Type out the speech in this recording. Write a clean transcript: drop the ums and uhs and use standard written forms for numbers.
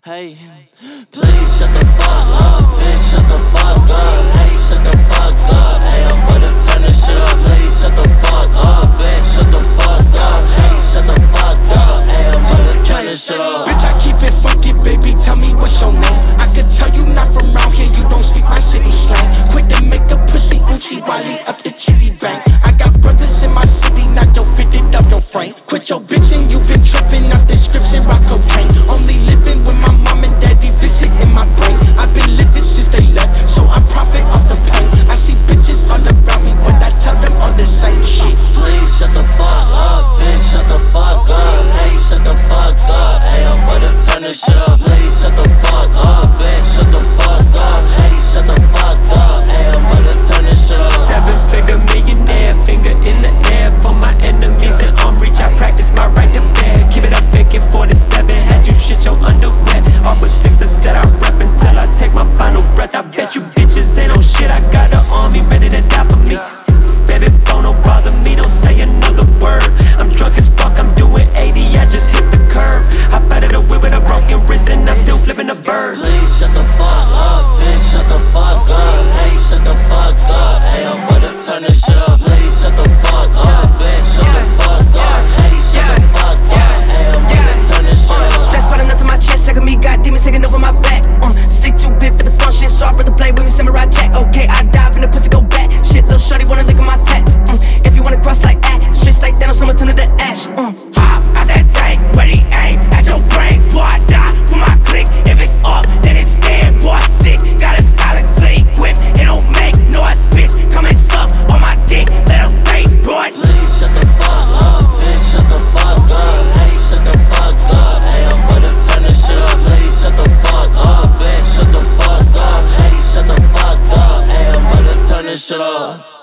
Hey, please shut the fuck up, bitch, shut the fuck up. Hey, shut the fuck up. Hey, I'm about to turn this shit up. Please shut the fuck up, bitch, shut the fuck up. Hey, shut the fuck up. Hey, I'm about to turn this shit up. Bitch, I keep it funky, baby, tell me what's your name. I could tell you not from round here, you don't speak my city slang. Quit to make a pussy Uchi Wally up the chitty bang. I got brothers in my city, not your fitted up your frame. Quit your bitchin', you been trippin' off the scripts and rock cocaine. Only living with my mom and daddy visit in my brain. I've been living since they left, so I profit off the pain. I see bitches all around me, but I tell them all the same shit. Please shut the fuck up, bitch, shut the fuck up. Hey, shut the fuck up. Hey, I'm about to turn this shit up. Please shut the fuck up, bitch, shut the fuck up. Hey, shut the fuck up. Hey, I'm about to turn this shit up. 7-figure millionaire, finger in the air for my enemies in arm reach. I practice my right to bear. Keep it up, Becky 47. Had you shit your underwear. Off with 6 to set, I rep until I take my final breath. I bet you bitches ain't on shit. I got an army ready to die for me. Baby, don't bother me, don't say another word. I'm drunk as fuck, I'm doing 80, I just hit the curb. I batted a whip with a broken wrist and I'm still flipping a bird. Please shut the fuck up, bitch, shut the fuck up. Hey, shut the fuck up. Hey, I'm about to turn this shit up. Please shut the fuck up, bitch, shut the fuck up. Hey, shut the fuck up. Hey, I'm about to turn this shit up. Stress bottom up to my chest, second me got demons hanging over my back. Stick too big for the function, so I'd rather play with me Samurai Jack. Okay, I dive in the pussy, go back. Shit, little shorty wanna lick on my tats. If you wanna cross like that, streets like that, someone turn to the ash. Hop out that tank, ready aim at your brains. Boy, I die for my click. If it's up, then it's stand. Boy, I stick. Got a silencer equipped. It don't make noise, bitch. Come and suck on my dick. Let her face, boy. Please shut the fuck up, bitch, shut the fuck up. Hey, shut the fuck up. Hey, I'm about to turn this shit up. Please shut the fuck up, bitch, shut the fuck up. Hey, shut the fuck up. Hey, I'm about to turn this shit up.